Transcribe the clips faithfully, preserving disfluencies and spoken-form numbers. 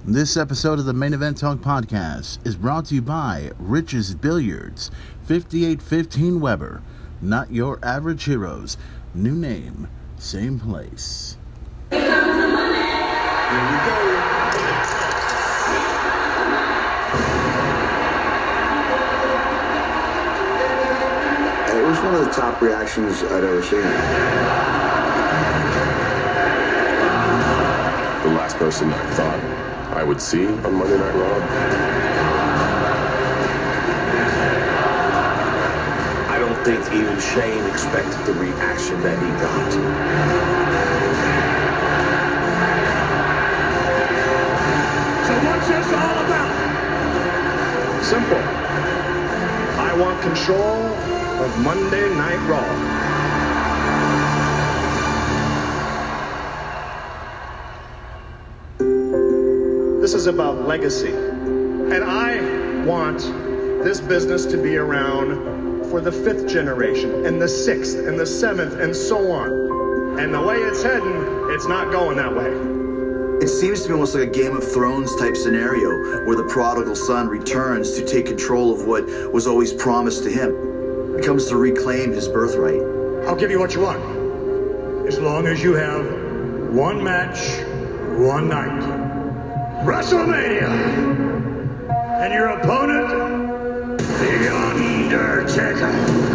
This episode of the Main Event Talk podcast is brought to you by Rich's Billiards, fifty-eight fifteen Weber. Not your average heroes. New name, same place. Here comes the money. Here we go. It was one of the top reactions I'd ever seen. The last person I thought I would see on Monday Night Raw. I don't think even Shane expected the reaction that he got. So what's this all about? Simple. I want control of Monday Night Raw. This is about legacy. And I want this business to be around for the fifth generation, and the sixth, and the seventh, and so on. And the way it's heading, it's not going that way. It seems to be almost like a Game of Thrones type scenario where the prodigal son returns to take control of what was always promised to him. He comes to reclaim his birthright. I'll give you what you want. As long as you have one match, one night. WrestleMania! And your opponent, The Undertaker.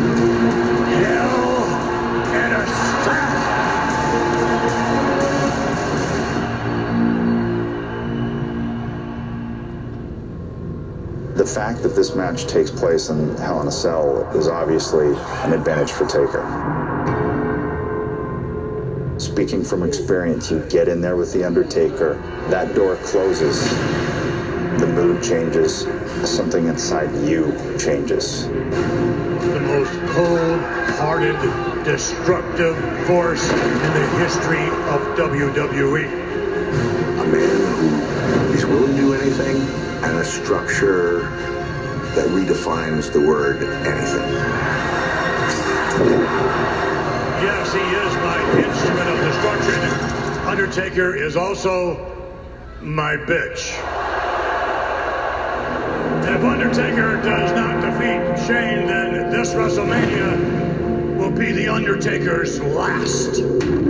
Hell in a Cell. The fact that this match takes place in Hell in a Cell is obviously an advantage for Taker. Speaking from experience, you get in there with The Undertaker, that door closes, the mood changes, something inside you changes. The most cold-hearted, destructive force in the history of W W E. A man who is willing to do anything, and a structure that redefines the word anything. Yes, he is my instrument of destruction. Undertaker is also my bitch. And if Undertaker does not defeat Shane, then this WrestleMania will be The Undertaker's last.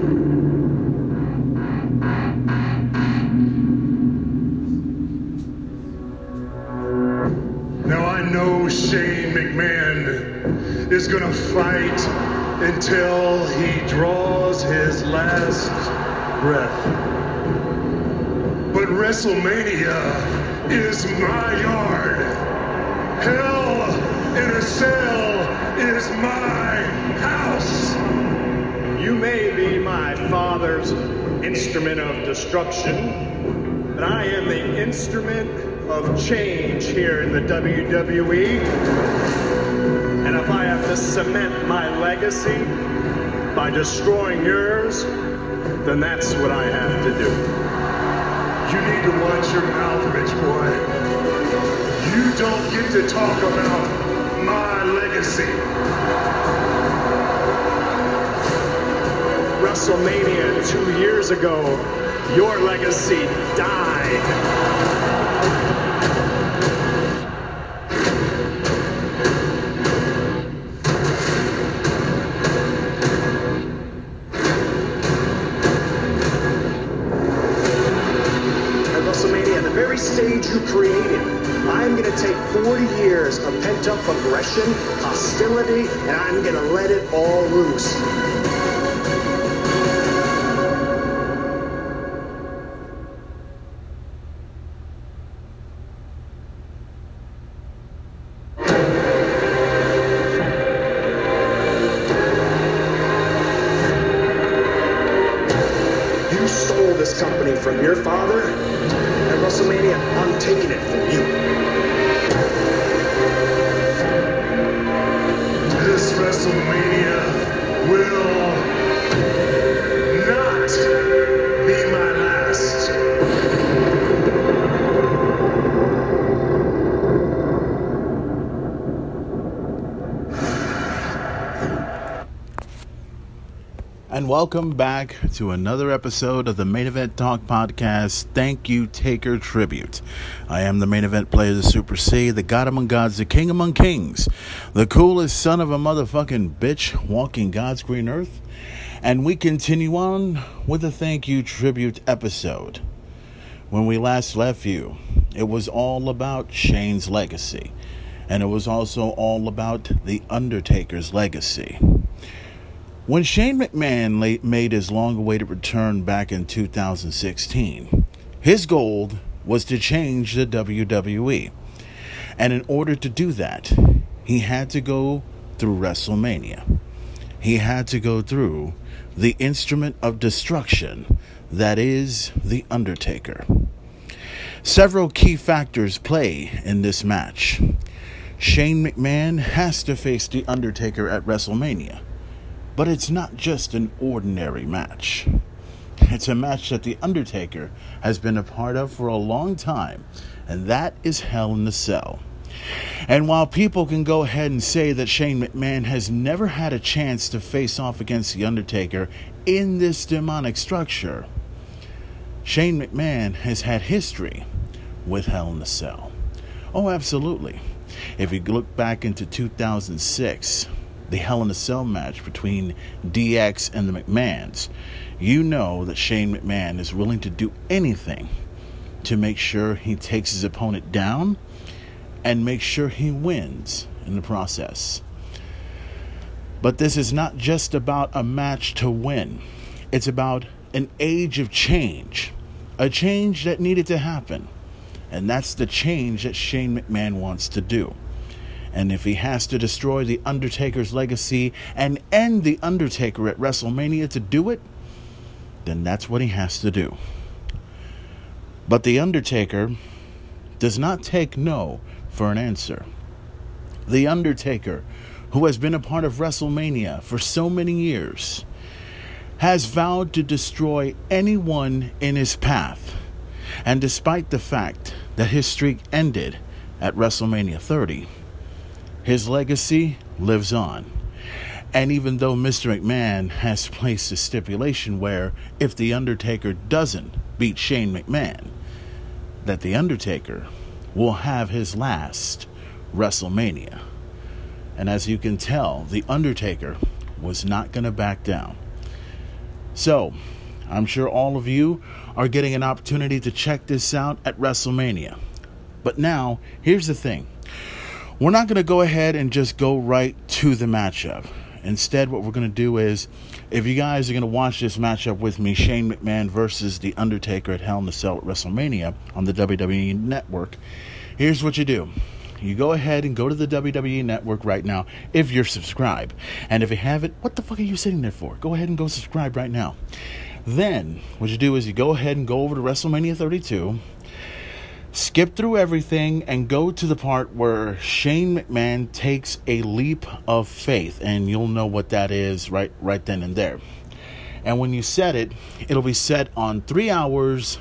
Now I know Shane McMahon is gonna fight until he draws his last breath. But WrestleMania is my yard. Hell in a Cell is my house. You may be my father's instrument of destruction, but I am the instrument of change here in the W W E. And if I have to cement my legacy by destroying yours, then that's what I have to do. You need to watch your mouth, Rich Boy. You don't get to talk about my legacy. WrestleMania two years ago, your legacy died. Stage you created. I'm going to take forty years of pent-up aggression, hostility, and I'm going to let it all loose. You stole this company from your father. At WrestleMania, I'm taking it from you. This WrestleMania will not be my last. And and welcome back to another episode of the Main Event Talk Podcast. Thank you, Taker Tribute. I am the main event player, the Super C, the God among gods, the King among kings, the coolest son of a motherfucking bitch walking God's green earth. And we continue on with a thank you tribute episode. When we last left you, it was all about Shane's legacy. And it was also all about The Undertaker's legacy. When Shane McMahon made his long-awaited return back in two thousand sixteen, his goal was to change the W W E. And in order to do that, he had to go through WrestleMania. He had to go through the instrument of destruction that is The Undertaker. Several key factors play in this match. Shane McMahon has to face The Undertaker at WrestleMania. But it's not just an ordinary match. It's a match that The Undertaker has been a part of for a long time, and that is Hell in a Cell. And while people can go ahead and say that Shane McMahon has never had a chance to face off against The Undertaker in this demonic structure, Shane McMahon has had history with Hell in a Cell. Oh, absolutely. If you look back into two thousand six, the Hell in a Cell match between D X and the McMahons, you know that Shane McMahon is willing to do anything to make sure he takes his opponent down and make sure he wins in the process. But this is not just about a match to win. It's about an age of change, a change that needed to happen. And that's the change that Shane McMahon wants to do. And if he has to destroy The Undertaker's legacy and end The Undertaker at WrestleMania to do it, then that's what he has to do. But The Undertaker does not take no for an answer. The Undertaker, who has been a part of WrestleMania for so many years, has vowed to destroy anyone in his path. And despite the fact that his streak ended at WrestleMania thirty, his legacy lives on. And even though Mister McMahon has placed a stipulation where if The Undertaker doesn't beat Shane McMahon, that The Undertaker will have his last WrestleMania. And as you can tell, The Undertaker was not going to back down. So, I'm sure all of you are getting an opportunity to check this out at WrestleMania. But now, here's the thing. We're not going to go ahead and just go right to the matchup. Instead, what we're going to do is, if you guys are going to watch this matchup with me, Shane McMahon versus The Undertaker at Hell in a Cell at WrestleMania on the W W E Network, here's what you do. You go ahead and go to the W W E Network right now if you're subscribed. And if you haven't, what the fuck are you sitting there for? Go ahead and go subscribe right now. Then, what you do is you go ahead and go over to WrestleMania thirty-two, skip through everything, and go to the part where Shane McMahon takes a leap of faith. And you'll know what that is right, right then and there. And when you set it, it'll be set on three hours,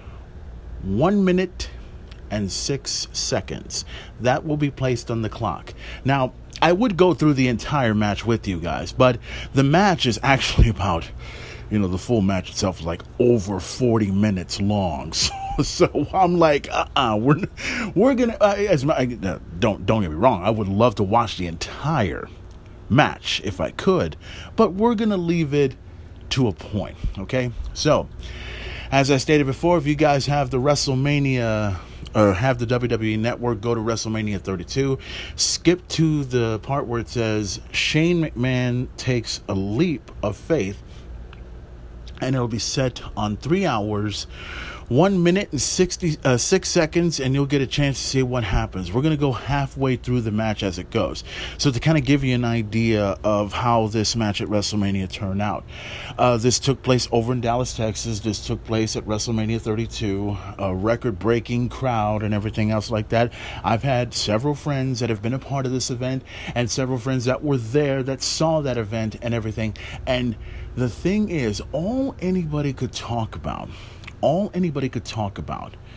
one minute, and six seconds. That will be placed on the clock. Now, I would go through the entire match with you guys, but the match is actually about, you know, the full match itself is like over forty minutes long. So, so I'm like, uh-uh, we're we're gonna. Uh, as my, uh, don't don't get me wrong, I would love to watch the entire match if I could, but we're gonna leave it to a point. Okay, so as I stated before, if you guys have the WrestleMania or have the W W E Network, go to WrestleMania thirty-two, skip to the part where it says Shane McMahon takes a leap of faith, and it'll be set on three hours, one minute and sixty uh, six seconds, and you'll get a chance to see what happens. We're going to go halfway through the match as it goes. So to kind of give you an idea of how this match at WrestleMania turned out, uh, this took place over in Dallas, Texas. This took place at WrestleMania thirty-two, a record-breaking crowd and everything else like that. I've had several friends that have been a part of this event and several friends that were there that saw that event and everything. And the thing is, all anybody could talk about, all anybody could talk about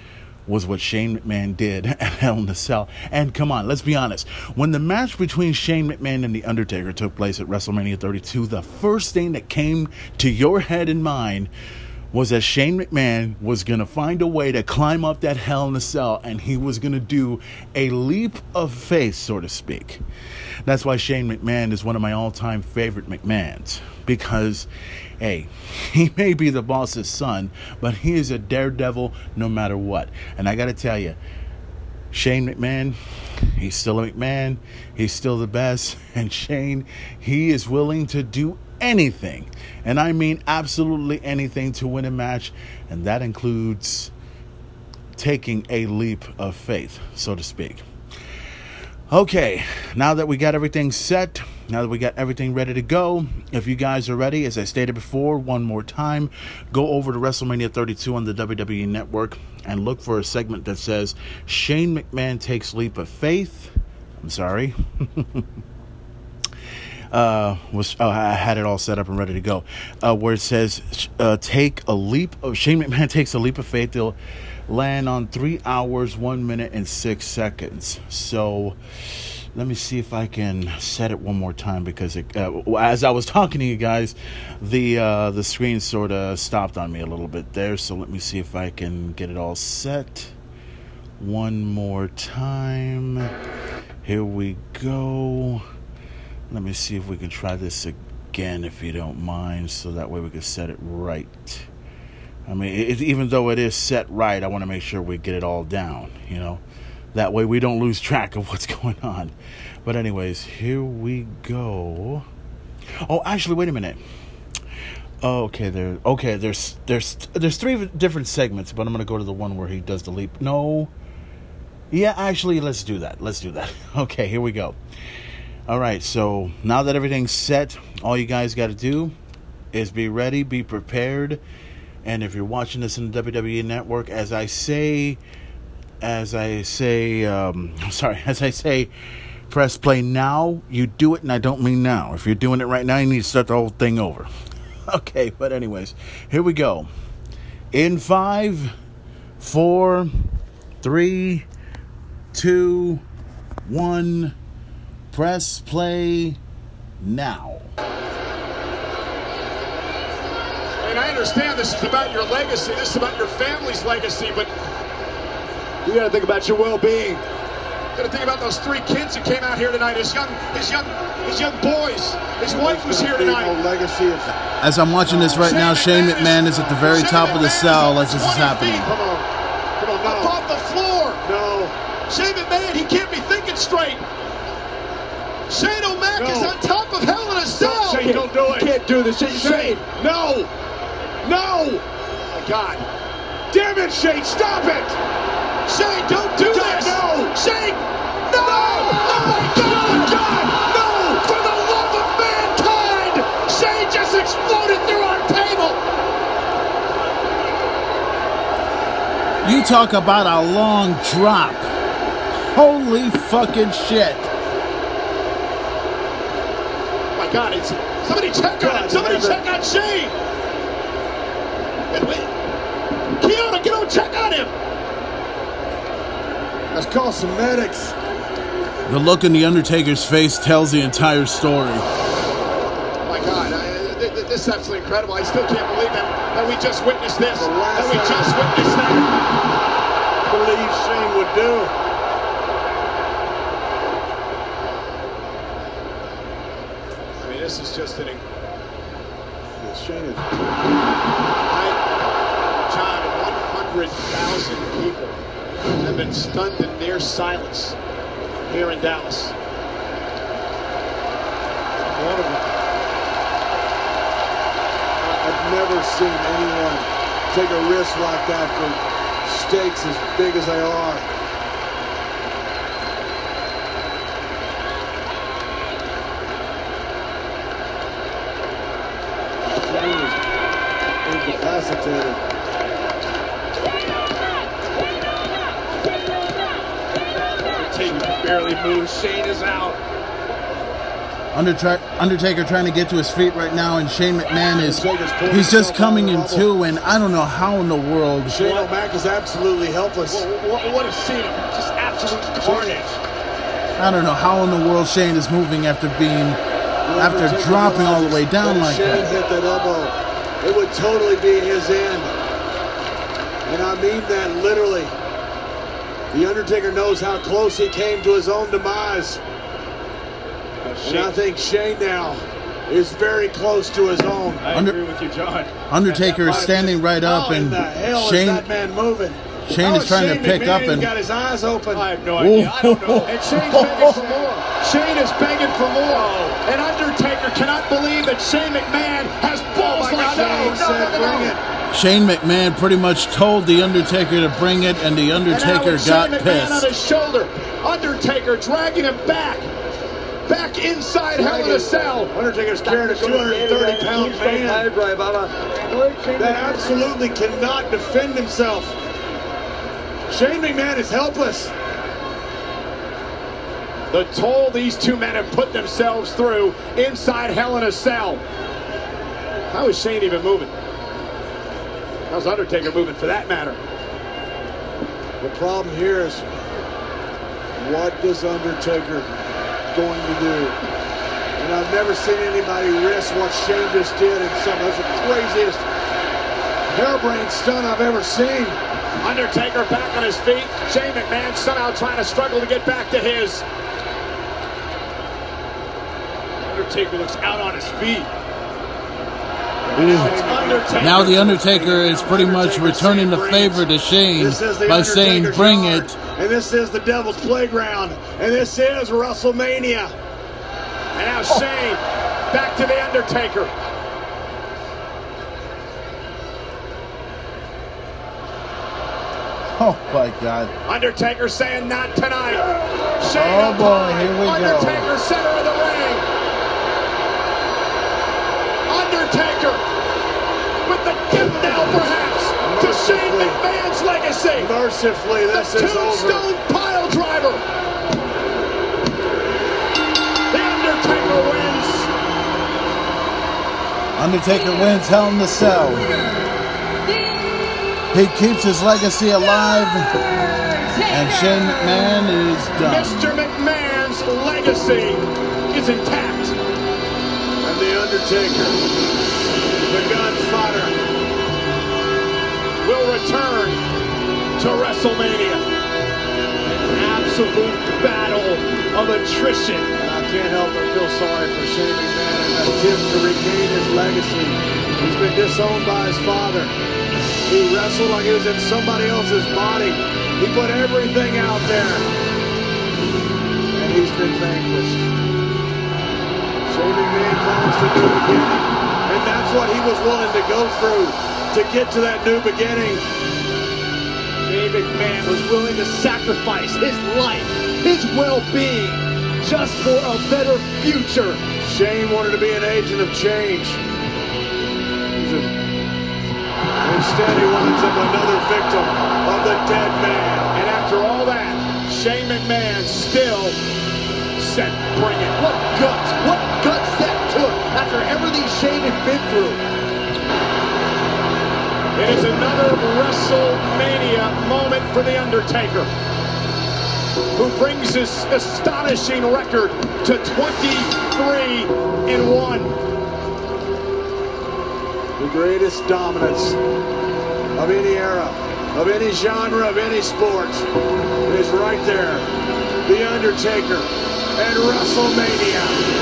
was what Shane McMahon did at Hell in a Cell. And come on, let's be honest. When the match between Shane McMahon and The Undertaker took place at WrestleMania thirty-two, the first thing that came to your head and mind was that Shane McMahon was going to find a way to climb up that Hell in a Cell, and he was going to do a leap of faith, so to speak. That's why Shane McMahon is one of my all-time favorite McMahons, because, hey, he may be the boss's son, but he is a daredevil no matter what. And I got to tell you, Shane McMahon, he's still a McMahon, he's still the best, and Shane, he is willing to do anything, and I mean absolutely anything, to win a match, and that includes taking a leap of faith, so to speak. Okay, now that we got everything set, now that we got everything ready to go, if you guys are ready, as I stated before, one more time, go over to WrestleMania thirty-two on the W W E Network and look for a segment that says Shane McMahon takes leap of faith. I'm sorry. Uh, was oh, I had it all set up and ready to go. Uh, where it says, uh, "Take a leap of Shane McMahon takes a leap of faith." They'll land on three hours, one minute, and six seconds. So, let me see if I can set it one more time, because it, uh, as I was talking to you guys, the uh, the screen sort of stopped on me a little bit there. So let me see if I can get it all set one more time. Here we go. Let me see if we can try this again, if you don't mind, so that way we can set it right. I mean, it, even though it is set right, I want to make sure we get it all down, you know. That way we don't lose track of what's going on. But anyways, here we go. Oh, actually, wait a minute. Oh, okay, there. Okay, there's there's there's three different segments, but I'm gonna go to the one where he does the leap. No. Yeah, actually, let's do that. Let's do that. Okay, here we go. All right, so now that everything's set, all you guys got to do is be ready, be prepared. And if you're watching this in the W W E Network, as I say, as I say, um, I'm sorry, as I say, press play now, you do it, and I don't mean now. If you're doing it right now, you need to start the whole thing over. Okay, but anyways, here we go. In five, four, three, two, one... press play now. And I understand this is about your legacy, this is about your family's legacy, but you gotta think about your well-being. You gotta think about those three kids who came out here tonight, his young, his young, his young boys. His wife was here tonight. As I'm watching this right now, Shane McMahon is at the very top of the cell as this is happening. Come on, come on, no. Above the floor. No. Shane McMahon, he can't be thinking straight. Shane O'Mac no. is on top of Hell in a Cell. Don't, Shane, don't do it. You can't do this. Shane, Shane. No. No. Oh, my God. Damn it, Shane. Stop it. Shane, don't do don't, this. No. Shane. No. no. Oh, my God. Oh, God. No. For the love of mankind. Shane just exploded through our table. You talk about a long drop. Holy fucking shit. God, it's somebody check on him. Somebody check on Shane. And wait, Kiana, get over, check on him. Let's call some medics. The look in the Undertaker's face tells the entire story. Oh my God, I, th th this is absolutely incredible. I still can't believe that that we just witnessed this. That we just witnessed that. I believe Shane would do. This is just an. Shane is. John, one hundred thousand people have been stunned in near silence here in Dallas. One of them. I've never seen anyone take a risk like that for stakes as big as they are. Incapacitated. Taker can barely move. Shane is out. Undertaker trying to get to his feet right now, and Shane McMahon is he's just coming in too, and I don't know how in the world. Shane O'Mac is absolutely helpless. What, what a scene of just absolute carnage. I don't know how in the world Shane is moving after being after dropping all the way down like Shane that. Shane hit that elbow. It would totally be his end. And I mean that literally. The Undertaker knows how close he came to his own demise. And I think Shane now is very close to his own. I Under agree with you, John. Undertaker is standing right up, and Shane, that man moving? Shane is trying Shane to pick McMahon up, and got his eyes open. I have no idea. I don't know. And Shane's begging for more. Shane is begging for more. And Undertaker cannot believe that Shane McMahon has balls Oh like Shane that. said, No, no, no, bring no. it. Shane McMahon pretty much told the Undertaker to bring it, and the Undertaker and got Shane McMahon on pissed. his shoulder. Undertaker dragging him back. Back inside Hell in a Cell. Undertaker's carrying a two hundred thirty pound man that absolutely cannot defend himself. Shane McMahon is helpless. The toll these two men have put themselves through inside Hell in a Cell. How is Shane even moving? How's Undertaker moving for that matter? The problem here is, what does Undertaker going to do? And I've never seen anybody risk what Shane just did in some of the craziest harebrained stunt I've ever seen. Undertaker back on his feet. Shane McMahon somehow trying to struggle to get back to his. Undertaker looks out on his feet. Undertaker. Now the Undertaker is pretty much returning the favor to Shane by saying, bring it. And this is the Devil's Playground. And this is WrestleMania. And now Shane back to the Undertaker. Oh my God. Undertaker saying not tonight. Shane oh boy, here we Undertaker, go. Undertaker center of the ring. Undertaker with the death knell perhaps to Shane McMahon's legacy. Mercifully, this the is over. Tombstone pile driver. The Undertaker wins. Undertaker wins Hell in the Cell. He keeps his legacy alive, and Shane McMahon is done. Mister McMahon's legacy is intact. And the Undertaker, the Gunfighter, will return to WrestleMania. An absolute battle of attrition. And I can't help but feel sorry for Shane McMahon in an attempt to regain his legacy. He's been disowned by his father. He wrestled like he was in somebody else's body. He put everything out there. And he's been vanquished. Shane McMahon promised a new beginning. And that's what he was willing to go through to get to that new beginning. Shane McMahon was willing to sacrifice his life, his well-being, just for a better future. Shane wanted to be an agent of change. He's a Instead, he winds up another victim of the dead man. And after all that, Shane McMahon still said, bring it. What guts, what guts that took after everything Shane had been through. It is another WrestleMania moment for The Undertaker, who brings his astonishing record to twenty-three and one. The greatest dominance of any era, of any genre, of any sport is right there. The Undertaker at WrestleMania.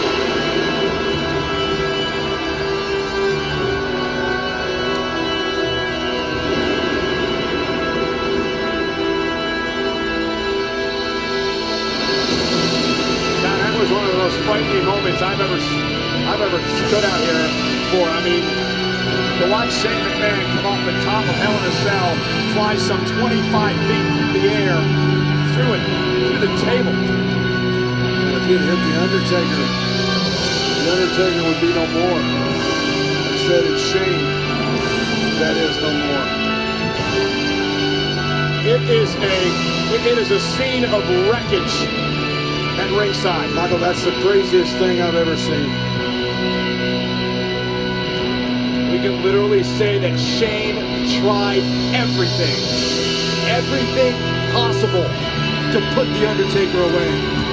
Now, that was one of the most frightening moments I've ever, I've ever stood out here for. I mean, to watch Shane McMahon come off the top of Hell in a Cell, fly some twenty-five feet through the air, through it, through the table. And if he'd hit the Undertaker, the Undertaker would be no more. Instead, it's Shane that is no more. It is a, it is a scene of wreckage at ringside. Michael, that's the craziest thing I've ever seen. We can literally say that Shane tried everything, everything possible to put The Undertaker away.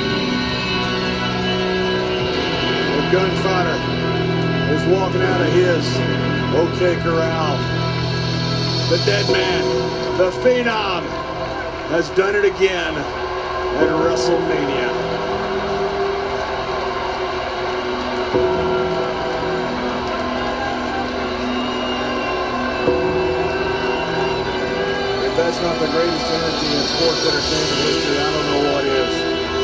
The gunfighter is walking out of his OK Corral. The dead man, the Phenom, has done it again at WrestleMania. If that's not the greatest energy in sports entertainment history, I don't know what is.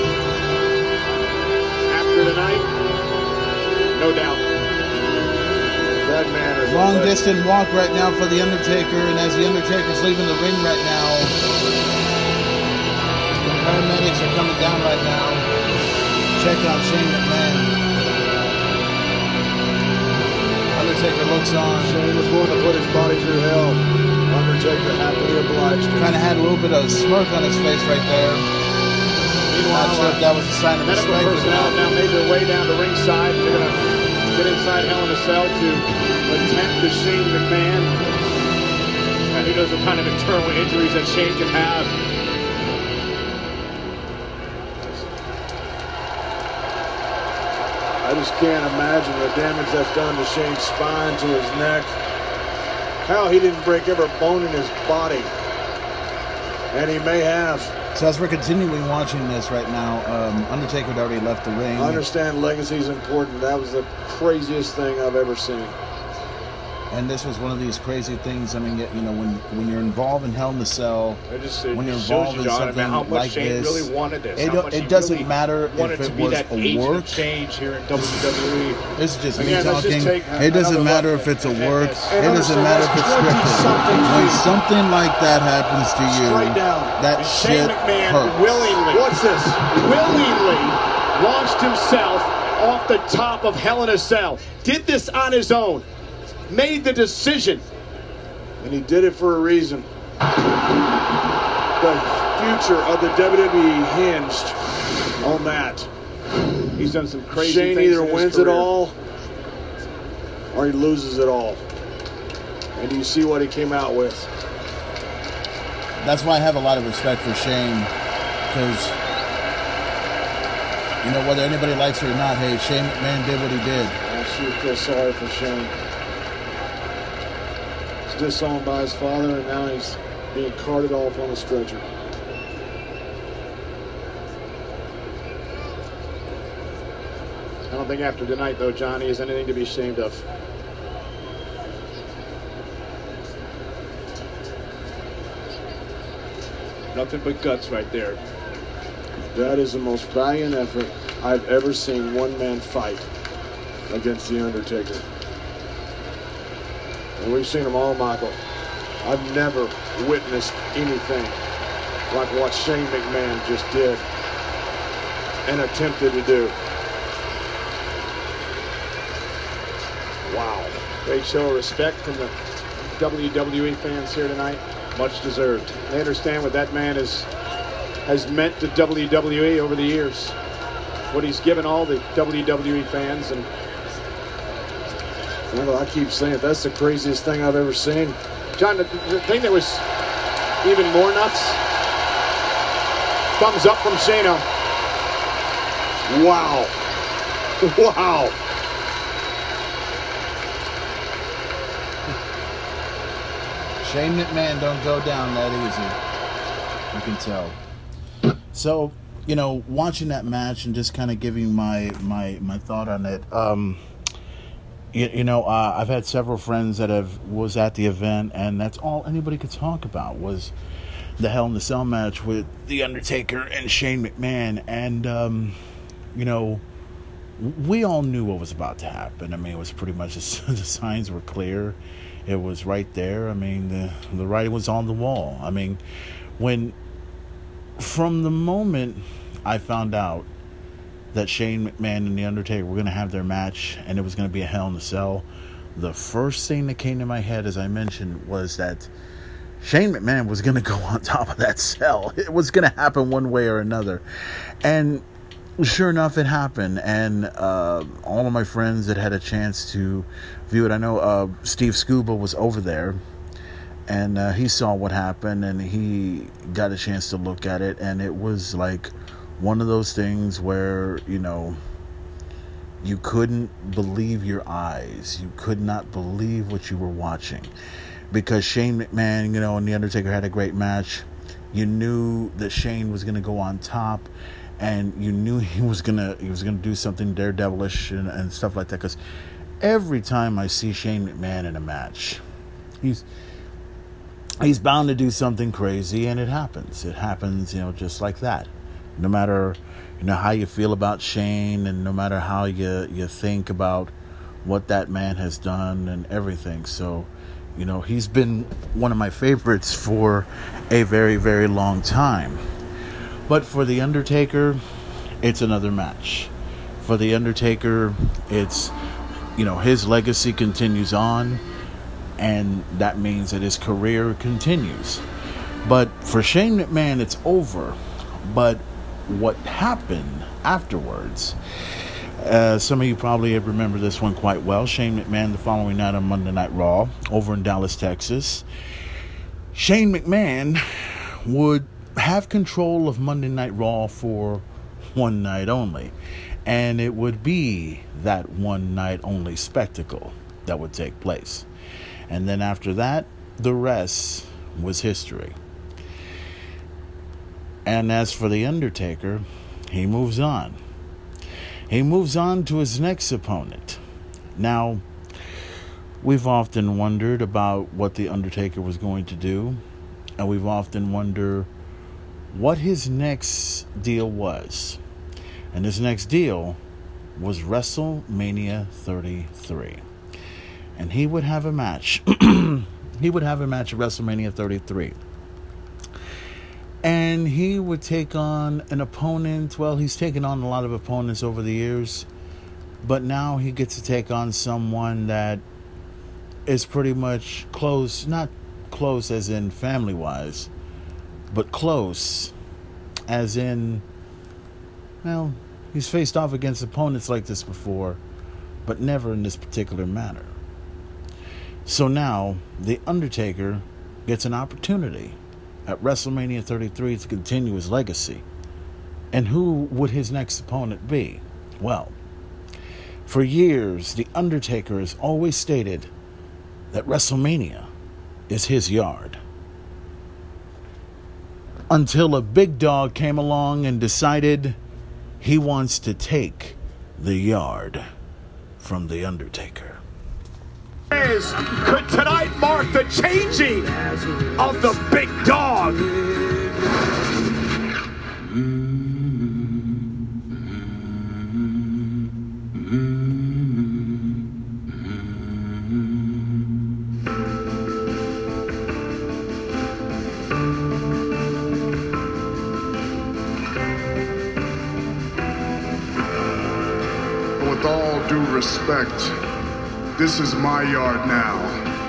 After tonight, no doubt. That man is long distance walk right now for The Undertaker, and as The Undertaker's leaving the ring right now, the paramedics are coming down right now. Check out Shane McMahon. Undertaker looks on. Shane was willing to put his body through hell. Undertaker happily obliged him. Kind of had a little bit of a smirk on his face right there. Meanwhile, not sure if that was a sign of medical respect. personnel now made their way down to ringside. They're going to get inside Hell in a Cell to attend to Shane McMahon. And who knows what kind of internal injuries that Shane can have. I just can't imagine the damage that's done to Shane's spine, to his neck. How he didn't break every bone in his body. And he may have. So as we're continuing watching this right now, um, Undertaker had already left the ring. I understand legacy is important. That was the craziest thing I've ever seen. And this was one of these crazy things. I mean, you know, when when you're involved in Hell in a Cell, It just it when you're shows involved you, in John, something about how much like Shane this, really wanted this. it, how don't- much it he doesn't really matter wanted if to it be was that a agent work. of change here in W W E. This is just Again, me let's just talking. take It doesn't another matter look if it's a at work. this. It doesn't matter if it's scripted. When something like that happens to you, Straight down. that And Shane shit McMahon hurts. willingly, What's this? willingly launched himself off the top of Hell in a Cell. Did this on his own. Made the decision. And he did it for a reason. The future of the W W E hinged on that. He's done some crazy Shane things either in his wins it career. all or he loses it all. And you see what he came out with. That's why I have a lot of respect for Shane, because you know, whether anybody likes it or not, hey, Shane McMahon did what he did. I sure feel sorry for Shane. He's disowned by his father, and now he's being carted off on a stretcher. I don't think after tonight, though, Johnny, is anything to be ashamed of. Nothing but guts right there. That is the most valiant effort I've ever seen one man fight against The Undertaker. And we've seen them all, Michael. I've never witnessed anything like what Shane McMahon just did and attempted to do. Wow. Great show of respect from the W W E fans here tonight. Much deserved. They understand what that man is, has meant to W W E over the years. What he's given all the W W E fans. And Well, I keep saying it, that's the craziest thing I've ever seen. John, the, the thing that was even more nuts, thumbs up from Shano. Wow. Wow. Shane McMahon don't go down that easy. You can tell. So, you know, watching that match and just kind of giving my my my thought on it. Um, you, you know, uh, I've had several friends that have was at the event, and that's all anybody could talk about was the Hell in the Cell match with The Undertaker and Shane McMahon. And um, you know, we all knew what was about to happen. I mean, it was pretty much the signs were clear. It was right there. I mean, the the writing was on the wall. I mean, when from the moment I found out that Shane McMahon and The Undertaker were going to have their match and it was going to be a Hell in a Cell, the first thing that came to my head, as I mentioned, was that Shane McMahon was going to go on top of that cell. It was going to happen one way or another. And sure enough, it happened, and uh, all of my friends that had a chance to view it, I know uh, Steve Scuba was over there, and uh, he saw what happened, and he got a chance to look at it, and it was like one of those things where, you know, you couldn't believe your eyes. You could not believe what you were watching, because Shane McMahon, you know, and The Undertaker had a great match. You knew that Shane was going to go on top, and you knew he was gonna he was gonna do something daredevilish and, and stuff like that. Because every time I see Shane McMahon in a match, he's he's bound to do something crazy, and it happens. It happens, you know, just like that. No matter, you know, how you feel about Shane, and no matter how you you think about what that man has done and everything. So, you know, he's been one of my favorites for a very, very long time. But for The Undertaker, it's another match. For The Undertaker, it's, you know, his legacy continues on, and that means that his career continues. But for Shane McMahon, it's over. But what happened afterwards, uh, some of you probably remember this one quite well. Shane McMahon, the following night on Monday Night Raw, over in Dallas, Texas, Shane McMahon would have control of Monday Night Raw for one night only, and it would be that one night only spectacle that would take place, and then after that, the rest was history. And as for The Undertaker, he moves on. He moves on to his next opponent. Now, we've often wondered about what The Undertaker was going to do, and we've often wondered what his next deal was. And his next deal was WrestleMania thirty-three. And he would have a match. He would have a match at WrestleMania thirty-three. And he would take on an opponent. Well, he's taken on a lot of opponents over the years, but now he gets to take on someone that is pretty much close, not close as in family-wise, but close as in, well, he's faced off against opponents like this before, but never in this particular manner. So now, The Undertaker gets an opportunity at WrestleMania thirty-three to continue his legacy. And who would his next opponent be? Well, for years, The Undertaker has always stated that WrestleMania is his yard. Until a big dog came along and decided he wants to take the yard from The Undertaker. Could tonight mark the changing of the big dog? With all due respect, this is my yard now.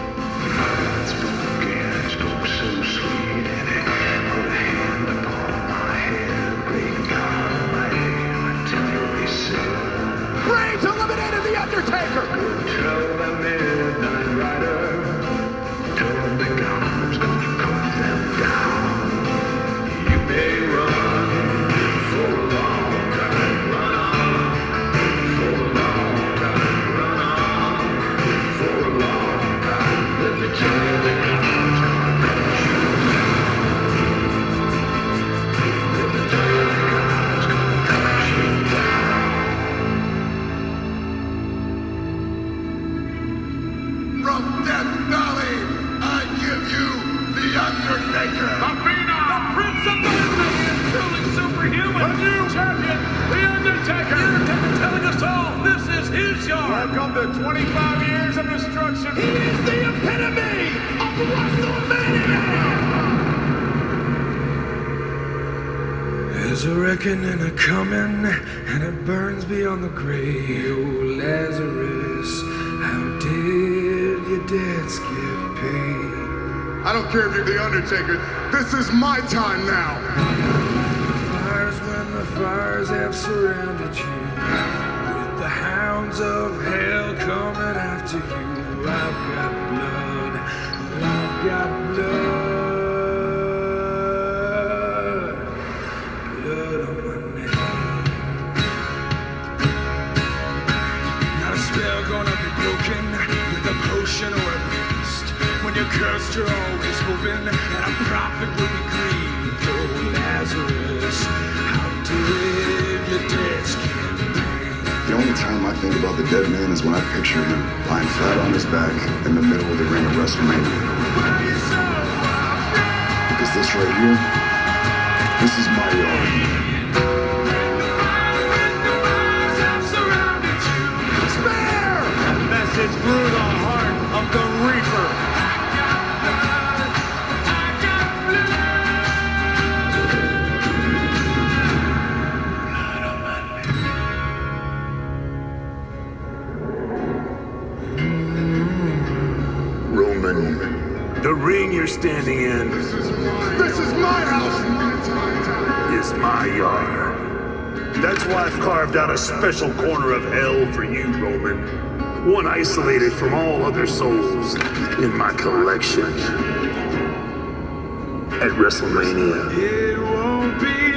Reigns eliminated The Undertaker! Tell the Midnight Rider, tell the God's gonna cut them down. You may run for a long time, run on for a long time, run on for a long time. Let me tell you the God's gonna cut you down. Let me tell you the God's gonna cut you down. From Death Valley, I give you The Undertaker. Athena! The Prince of Darkness is truly superhuman! A new champion, The Undertaker! The Undertaker telling us all this is his yard! Welcome to twenty-five years of destruction! He is the epitome of WrestleMania! There's a reckoning a coming, and it burns beyond the grave. Oh, Lazarus, how did your debts get paid? I don't care if you're The Undertaker. This is my time now. Fire's when the fires have surrounded you, with the hounds of hell coming after you. I've got blood, I've got blood, blood on my name. Not a spell gonna be broken with a potion or a priest. When you're cursed, you're always hoping that a prophet will be grieved. Oh, Lazarus, how did your dead skin breathe? The only time I think about the dead man is when I picture him lying flat on his back in the middle of the ring of WrestleMania. Because this right here, this is my yard. That message grew the heart of the Reaper. The ring you're standing in. This is my, this is my house. It's my yard. That's why I've carved out a special corner of hell for you, Roman. One isolated from all other souls in my collection. At WrestleMania. It won't be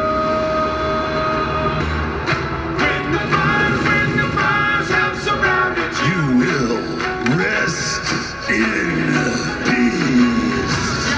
long. When the fires, when the fires have surrounded you, you will rest in peace.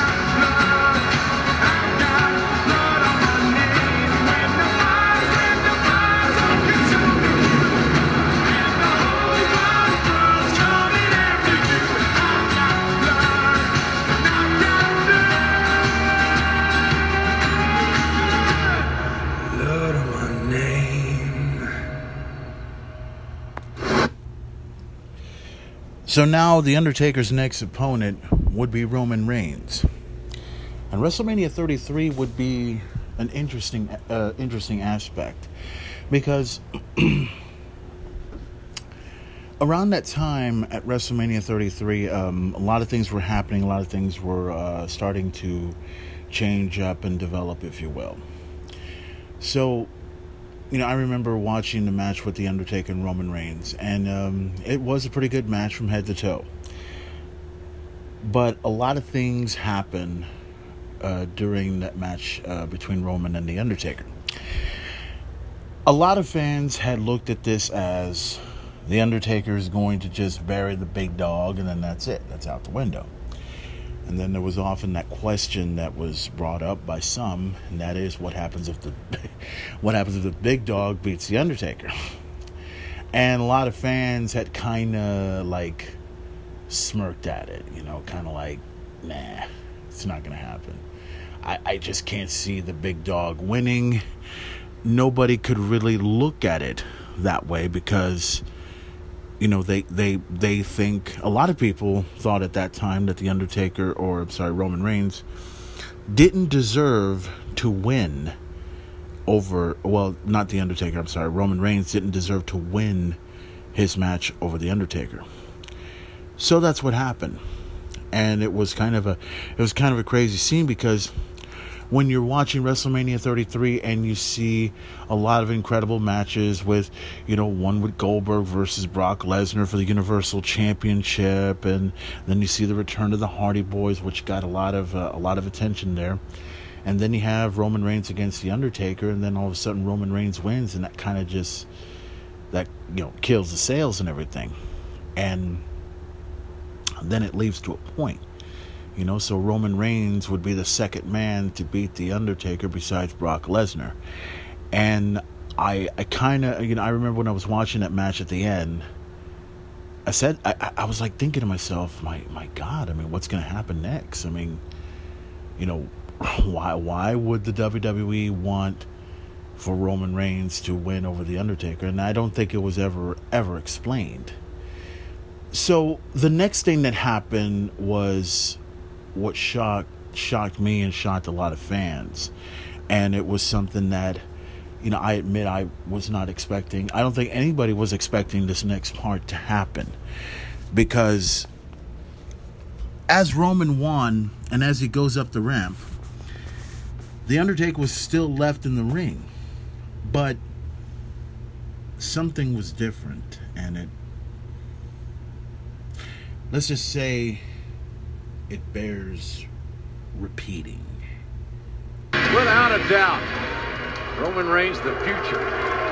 So now The Undertaker's next opponent would be Roman Reigns. And WrestleMania thirty-three would be an interesting uh, interesting aspect. Because around that time at WrestleMania thirty-three, um, a lot of things were happening. A lot of things were uh, starting to change up and develop, if you will. So, you know, I remember watching the match with The Undertaker and Roman Reigns, and um, it was a pretty good match from head to toe. But a lot of things happened uh, during that match uh, between Roman and The Undertaker. A lot of fans had looked at this as The Undertaker is going to just bury the big dog, and then that's it. That's out the window. And then there was often that question that was brought up by some, and that is, what happens if the what happens if the big dog beats the Undertaker? And a lot of fans had kind of like smirked at it, you know, kind of like, nah, it's not gonna happen. I, I just can't see the big dog winning. Nobody could really look at it that way because, you know, they, they they think, a lot of people thought at that time that The Undertaker, or I'm sorry, Roman Reigns, didn't deserve to win over, well, not The Undertaker, I'm sorry, Roman Reigns didn't deserve to win his match over The Undertaker. So that's what happened. And it was kind of a, it was kind of a crazy scene because when you're watching WrestleMania thirty-three and you see a lot of incredible matches with, you know, one with Goldberg versus Brock Lesnar for the Universal Championship, and then you see the return of the Hardy Boys, which got a lot of uh, a lot of attention there, and then you have Roman Reigns against The Undertaker, and then all of a sudden Roman Reigns wins, and that kind of just, that, you know, kills the sales and everything, and then it leads to a point. You know, so Roman Reigns would be the second man to beat The Undertaker besides Brock Lesnar. And I I kind of, you know, I remember when I was watching that match at the end, I said, I, I was like thinking to myself, my my God, I mean, what's going to happen next? I mean, you know, why why would the W W E want for Roman Reigns to win over The Undertaker? And I don't think it was ever, ever explained. So the next thing that happened was what shocked shocked me and shocked a lot of fans, and it was something that, you know, I admit I was not expecting. I don't think anybody was expecting this next part to happen, because as Roman won and as he goes up the ramp, The Undertaker was still left in the ring, but something was different, and it, let's just say, it bears repeating. Without a doubt, Roman Reigns, the future.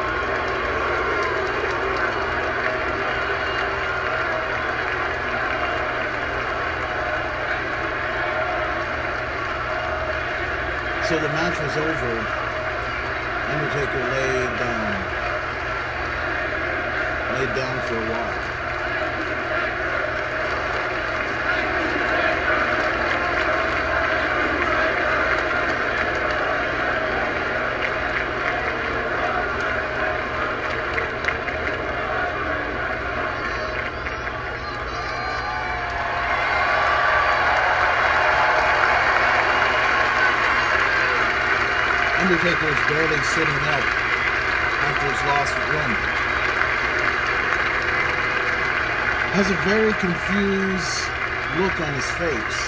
So the match was over. Undertaker laid down. Laid down for a while. Undertaker is barely sitting up after his loss with Roman. Has a very confused look on his face.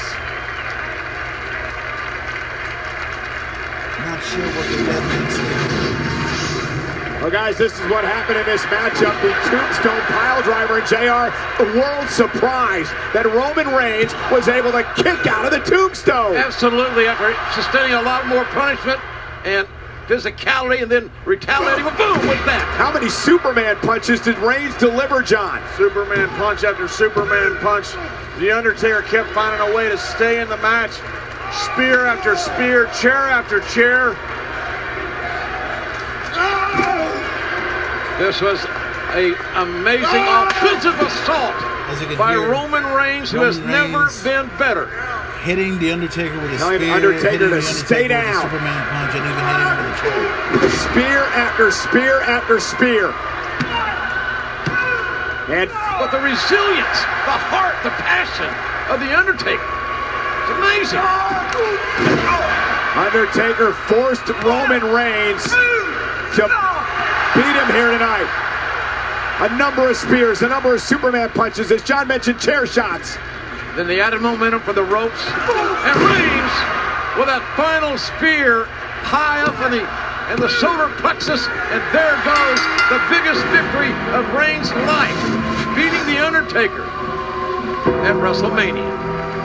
Not sure what the dead man's saying. Well, guys, this is what happened in this matchup. The Tombstone Piledriver and J R, the world surprised that Roman Reigns was able to kick out of the Tombstone. Absolutely, after sustaining a lot more punishment and physicality and then retaliating, boom, with that. How many Superman punches did Reigns deliver, John? Superman punch after Superman punch. The Undertaker kept finding a way to stay in the match. Spear after spear, chair after chair. This was an amazing offensive assault by hear, Roman Reigns, who Roman has never Reigns been better. Hitting the Undertaker with a Telling spear, Undertaker hitting to the stay Undertaker with down. a Superman punch, and even hitting him with a chair. Spear after spear after spear. And but the resilience, the heart, the passion of the Undertaker, it's amazing. Undertaker forced Roman Reigns to beat him here tonight. A number of spears, a number of Superman punches, as John mentioned, chair shots. Then the added momentum for the ropes. And Reigns with that final spear high up in the in the solar plexus. And there goes the biggest victory of Reigns' life, beating The Undertaker at WrestleMania.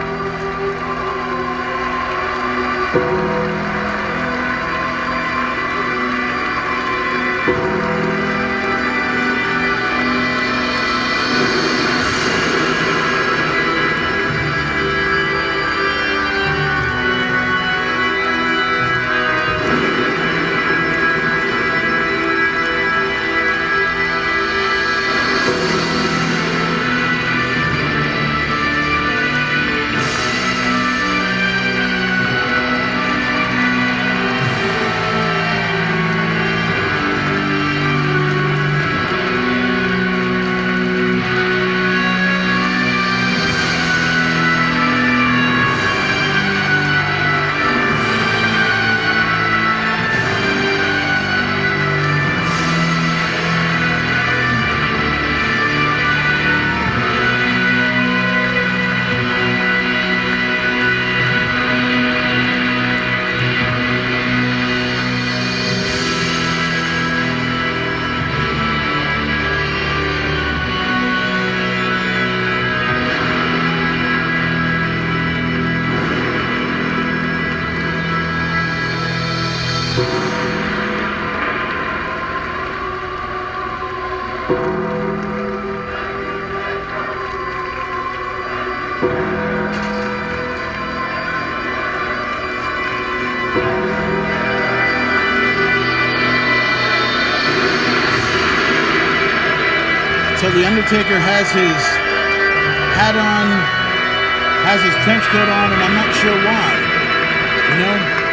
So the Undertaker has his hat on, has his trench coat on, and I'm not sure why. You know?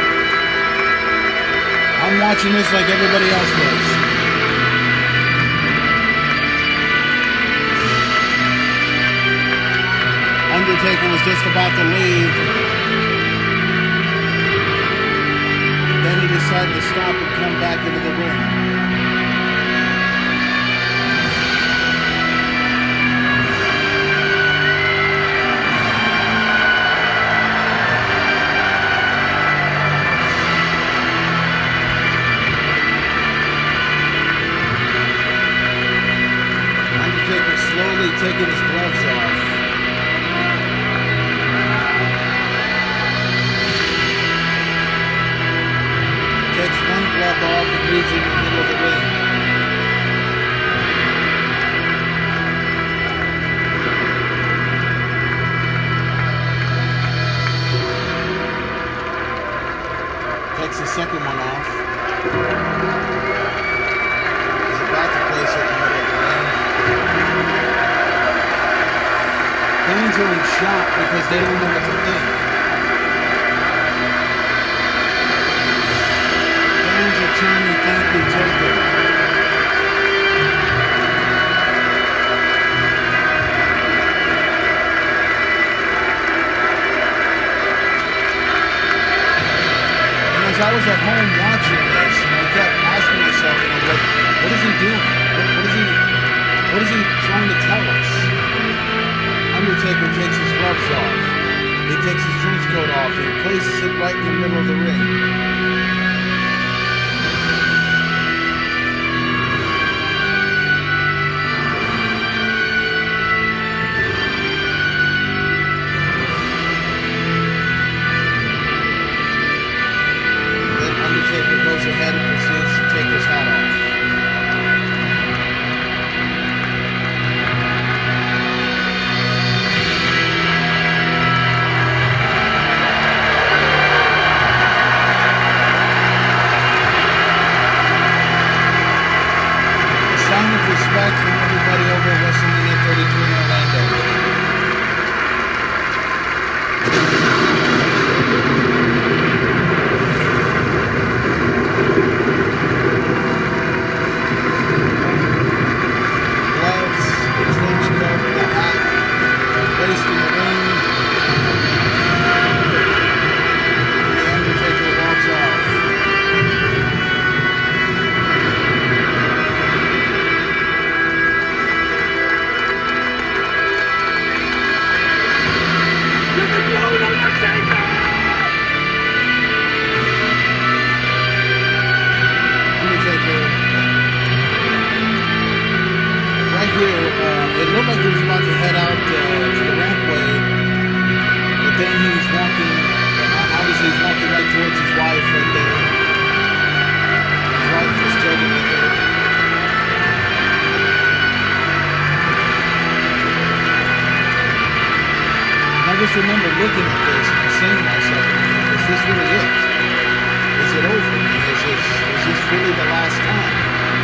I'm watching this like everybody else was. Undertaker was just about to leave. Then he decided to stop and come back into the ring. taking his gloves off. Takes one glove off and leaves it in the middle of the ring. Takes the second one off. He's about to place it in the middle of the ring. Fans are in shock because they don't know what to think. Fans are chanting, "Thank you, Taker." As I was at home watching this, and I kept asking myself, you know, what, what is he doing? What, what is he, what is he trying to tell us? Undertaker takes his gloves off. He takes his trench coat off. He places it right in the middle of the ring. Undertaker goes ahead and proceeds to take his hat off. A sign of respect from everybody over at WrestleMania thirty-three in Orlando. Placed in the ring, and the Undertaker walks off. You can blow it, Undertaker! Undertaker, right here, uh, it looked like he was about to head out uh, to the rampway, but then he's walking, uh, obviously he's walking right towards his wife right there. His wife and his children right there. And I just remember looking at this and saying to myself, is this really it? Is it over? Is this, is this really the last time?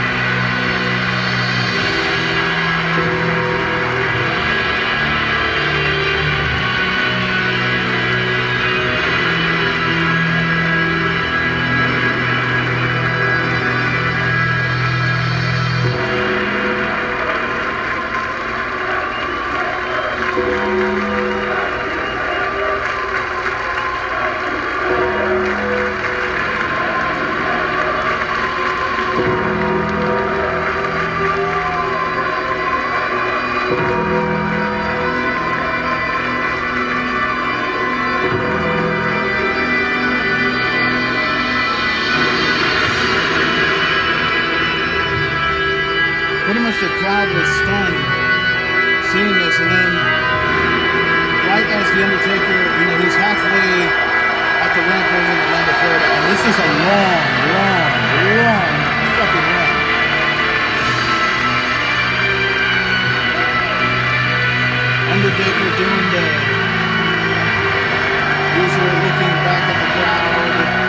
Pretty much the crowd was stunned seeing this, and then right as the Undertaker, you know, he's halfway at the ramp over in Orlando, Florida, and this is a long, long, long fucking run. Undertaker doing the usual looking back at the crowd.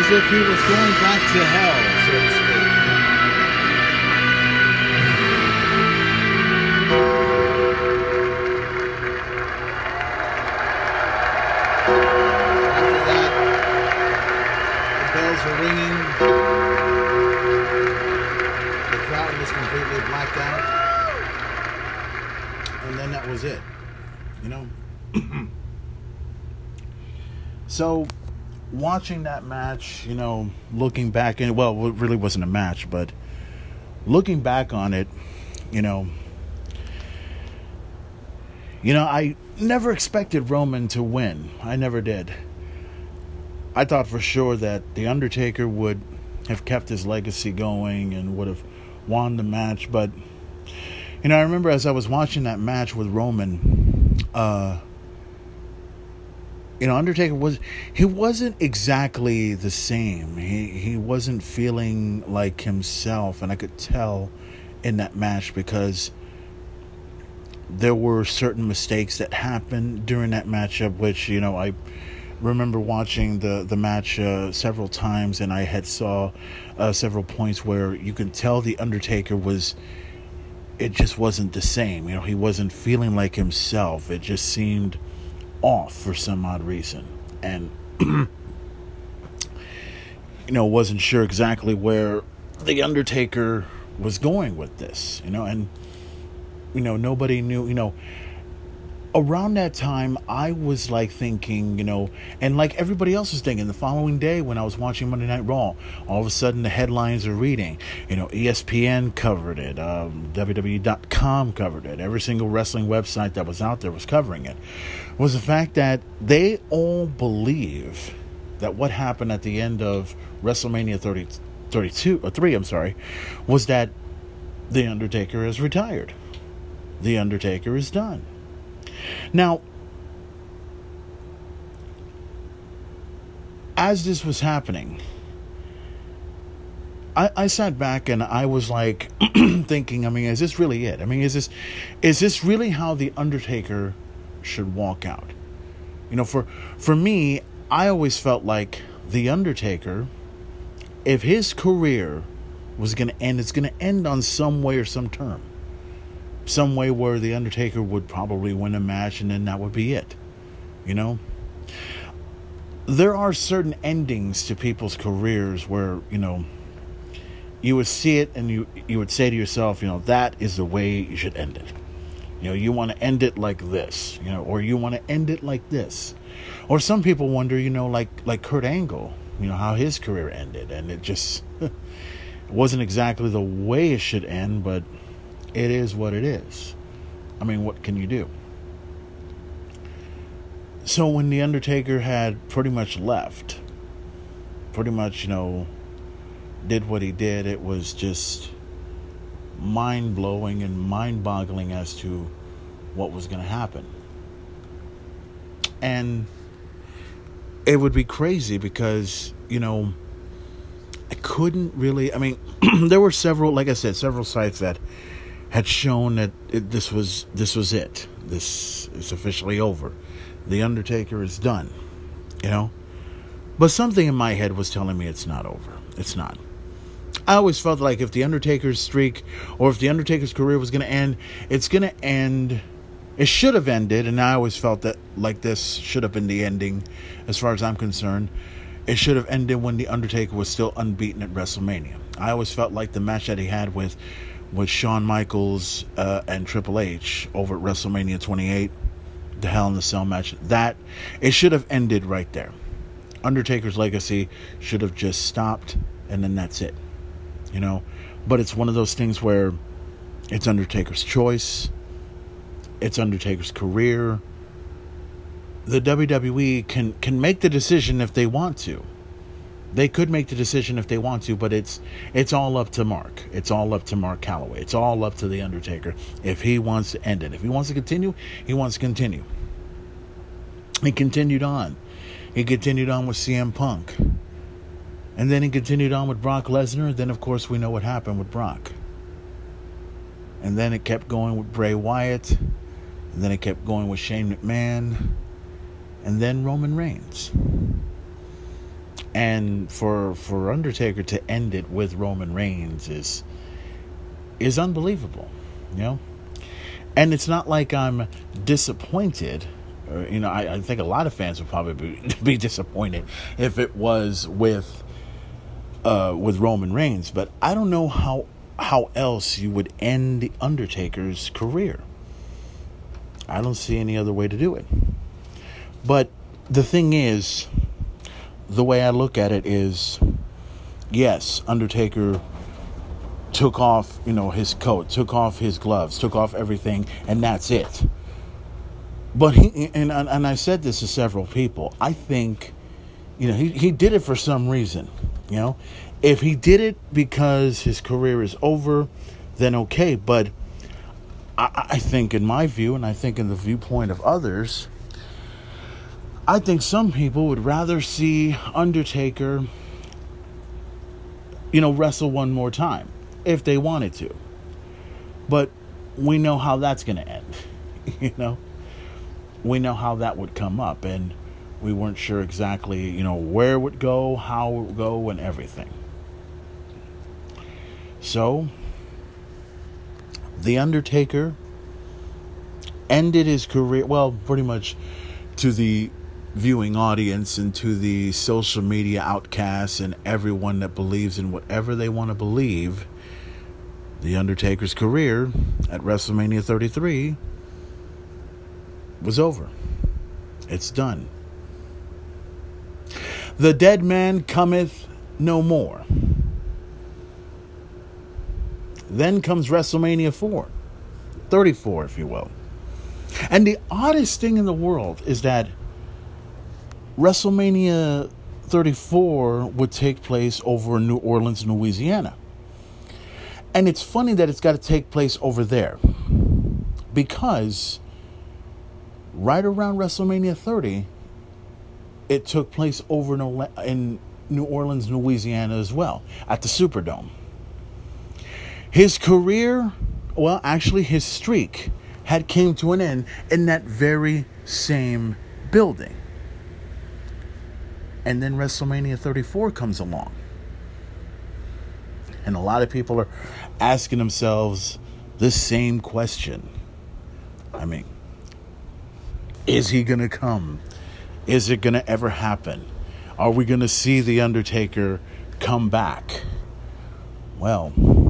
as if he was going back to hell, so to speak. After that, the bells were ringing. The crowd was completely blacked out. And then that was it. You know? So, watching that match, you know, looking back, and well, it really wasn't a match, but looking back on it, you know, you know, I never expected Roman to win. I never did. I thought for sure that The Undertaker would have kept his legacy going and would have won the match, but, you know, I remember as I was watching that match with Roman, uh, you know, Undertaker was, he wasn't exactly the same. He he wasn't feeling like himself, and I could tell in that match because there were certain mistakes that happened during that matchup, which, you know, I remember watching the, the match uh, several times, and I had saw uh, several points where you can tell the Undertaker was, it just wasn't the same. You know, he wasn't feeling like himself. It just seemed off for some odd reason, and you know, wasn't sure exactly where the Undertaker was going with this, you know, and you know, nobody knew, you know, around that time I was like thinking, you know, and like everybody else was thinking, the following day when I was watching Monday Night Raw, all of a sudden the headlines are reading, you know, E S P N covered it, um, W W E dot com covered it, every single wrestling website that was out there was covering it, was the fact that they all believe that what happened at the end of WrestleMania thirty, thirty-two, or three, I'm sorry, was that The Undertaker is retired. The Undertaker is done. Now, as this was happening, I, I sat back and I was like thinking, I mean, is this really it? I mean, is this is this really how The Undertaker should walk out? You know, for for me, I always felt like The Undertaker, if his career was going to end, it's going to end on some way or some term. Some way where The Undertaker would probably win a match, and then that would be it. You know? There are certain endings to people's careers where, you know, you would see it and you, you would say to yourself, you know, that is the way you should end it. You know, you want to end it like this, you know, or you want to end it like this. Or some people wonder, you know, like, like Kurt Angle, you know, how his career ended. And it just it wasn't exactly the way it should end, but it is what it is. I mean, what can you do? So when The Undertaker had pretty much left, pretty much, you know, did what he did, it was just mind-blowing and mind-boggling as to what was going to happen. And it would be crazy because, you know, I couldn't really, I mean, there were several, like I said, several sites that had shown that it, this was this was it. This is officially over. The Undertaker is done, you know? But something in my head was telling me it's not over. It's not. I always felt like if The Undertaker's streak, or if The Undertaker's career was going to end, it's going to end, it should have ended, and I always felt that like this should have been the ending, as far as I'm concerned. It should have ended when The Undertaker was still unbeaten at WrestleMania. I always felt like the match that he had with with Shawn Michaels uh, and Triple H over at WrestleMania twenty-eight, the Hell in a Cell match, that it should have ended right there. Undertaker's legacy should have just stopped, and then that's it, you know. But it's one of those things where it's Undertaker's choice, it's Undertaker's career. The W W E can can make the decision if they want to. They could make the decision if they want to, but it's it's all up to Mark. It's all up to Mark Calloway. It's all up to The Undertaker if he wants to end it. If he wants to continue, he wants to continue. He continued on. He continued on with C M Punk. And then he continued on with Brock Lesnar. And then, of course, we know what happened with Brock. And then it kept going with Bray Wyatt. And then it kept going with Shane McMahon. And then Roman Reigns. And for for Undertaker to end it with Roman Reigns is is unbelievable, you know? And it's not like I'm disappointed. Or, you know, I, I think a lot of fans would probably be, be disappointed if it was with uh, with Roman Reigns. But I don't know how how else you would end the Undertaker's career. I don't see any other way to do it. But the thing is, the way I look at it is, yes, Undertaker took off, you know, his coat, took off his gloves, took off everything, and that's it. But he, and and I said this to several people, I think, you know, he, he did it for some reason, you know. If he did it because his career is over, then okay. But I, I think in my view, and I think in the viewpoint of others, I think some people would rather see Undertaker, you know, wrestle one more time if they wanted to. But we know how that's going to end, you know. We know how that would come up, and we weren't sure exactly, you know, where it would go, how it would go, and everything. So, The Undertaker ended his career, well, pretty much to the viewing audience and to the social media outcasts and everyone that believes in whatever they want to believe, The Undertaker's career at WrestleMania thirty-three was over. It's done. The dead man cometh no more. Then comes WrestleMania four, thirty-four, if you will. And the oddest thing in the world is that WrestleMania thirty-four would take place over in New Orleans, Louisiana. And it's funny that it's got to take place over there, because right around WrestleMania thirty, it took place over in New Orleans, Louisiana as well, at the Superdome. His career, well, actually his streak, had came to an end in that very same building. And then WrestleMania thirty-four comes along. And a lot of people are asking themselves the same question. I mean, is he going to come? Is it going to ever happen? Are we going to see The Undertaker come back? Well,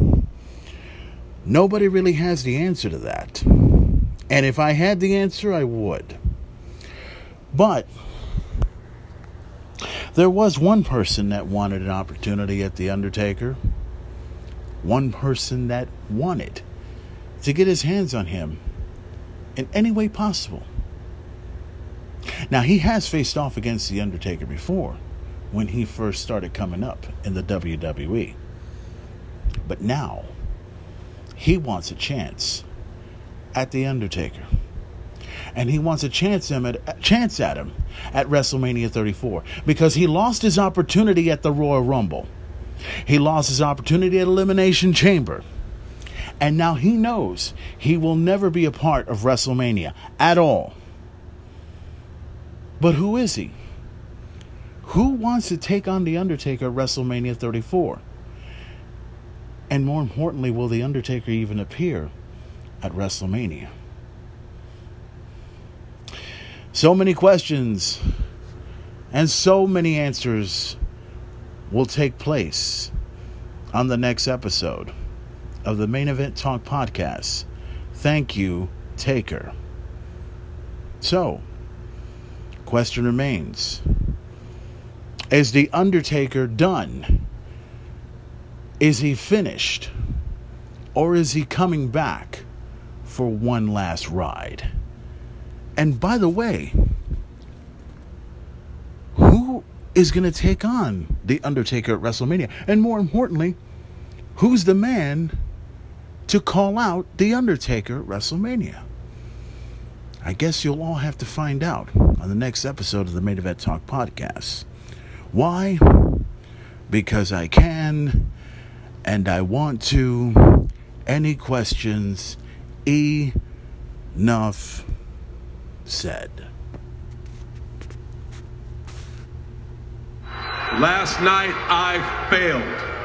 nobody really has the answer to that. And if I had the answer, I would. But there was one person that wanted an opportunity at The Undertaker. One person that wanted to get his hands on him in any way possible. Now, he has faced off against The Undertaker before, when he first started coming up in the W W E. But now, he wants a chance at The Undertaker. And he wants a chance, him at, a chance at him at WrestleMania thirty-four. Because he lost his opportunity at the Royal Rumble. He lost his opportunity at Elimination Chamber. And now he knows he will never be a part of WrestleMania at all. But who is he? Who wants to take on The Undertaker at WrestleMania thirty-four? And more importantly, will The Undertaker even appear at WrestleMania? So many questions and so many answers will take place on the next episode of the Main Event Talk Podcast. Thank you, Taker. So, question remains. Is The Undertaker done? Is he finished? Or is he coming back for one last ride? And by the way, who is going to take on The Undertaker at WrestleMania? And more importantly, who's the man to call out The Undertaker at WrestleMania? I guess you'll all have to find out on the next episode of the Main Event Talk Podcast. Why? Because I can and I want to. Any questions? Enough said. Last night, I failed.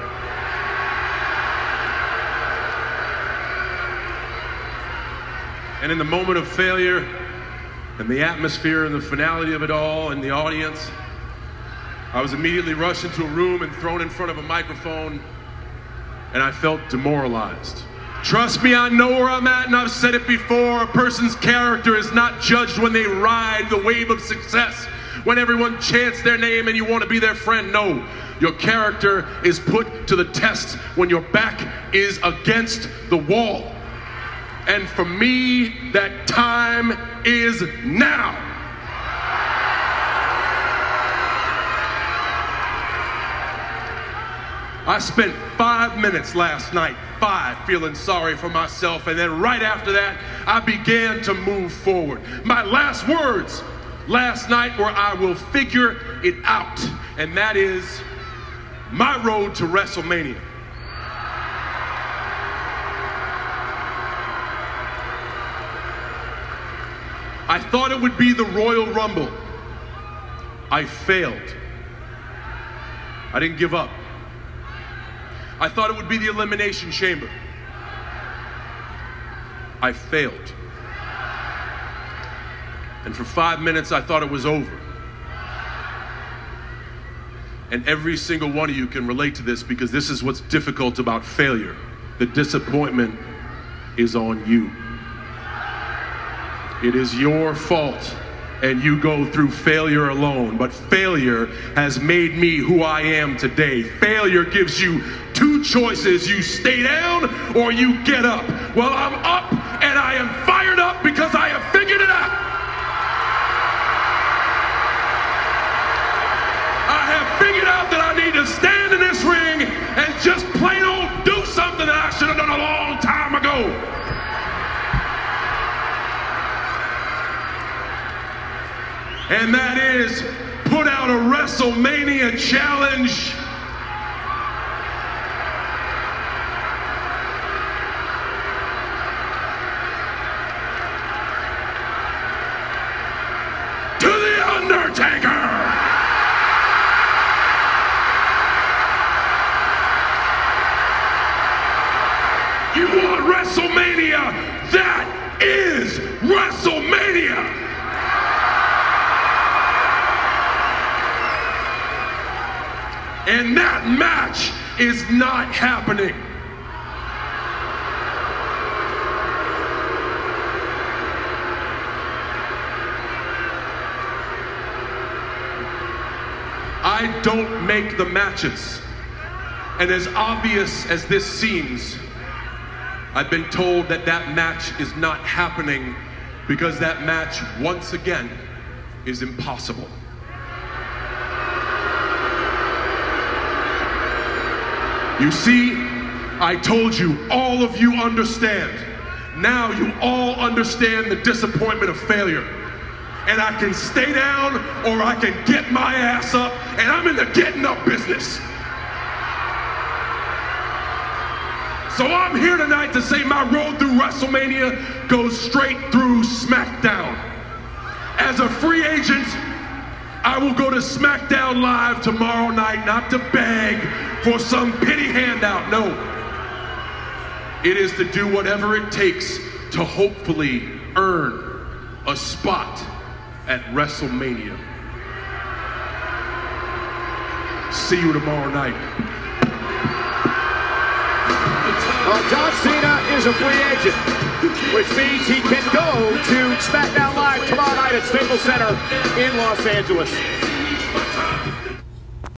And in the moment of failure, and the atmosphere and the finality of it all, and the audience, I was immediately rushed into a room and thrown in front of a microphone, and I felt demoralized. Trust me, I know where I'm at, and I've said it before. A person's character is not judged when they ride the wave of success, when everyone chants their name and you want to be their friend. No, your character is put to the test when your back is against the wall. And for me, that time is now. I spent five minutes last night, five, feeling sorry for myself, and then right after that, I began to move forward. My last words last night were, I will figure it out, and that is my road to WrestleMania. I thought it would be the Royal Rumble. I failed. I didn't give up. I thought it would be the Elimination Chamber. I failed. And for five minutes, I thought it was over. And every single one of you can relate to this, because this is what's difficult about failure. The disappointment is on you. It is your fault, and you go through failure alone. But failure has made me who I am today. Failure gives you two choices. You stay down or you get up. Well, I'm up, and I am fired up because I have figured it out. I have figured out that I need to stand in this ring and just plain old do something that I should have done a long time ago. And that is put out a WrestleMania challenge. To The Undertaker. You want WrestleMania? That is WrestleMania. And that match is not happening. I don't make the matches. And as obvious as this seems, I've been told that that match is not happening because that match, once again, is impossible. You see, I told you, all of you understand. Now you all understand the disappointment of failure. And I can stay down or I can get my ass up, and I'm in the getting up business. So I'm here tonight to say my road through WrestleMania goes straight through SmackDown. As a free agent, I will go to SmackDown Live tomorrow night, not to beg for some pity handout. No. It is to do whatever it takes to hopefully earn a spot at WrestleMania. See you tomorrow night. Well, John Cena is a free agent, which means he can go to SmackDown Live tomorrow night at Staples Center in Los Angeles.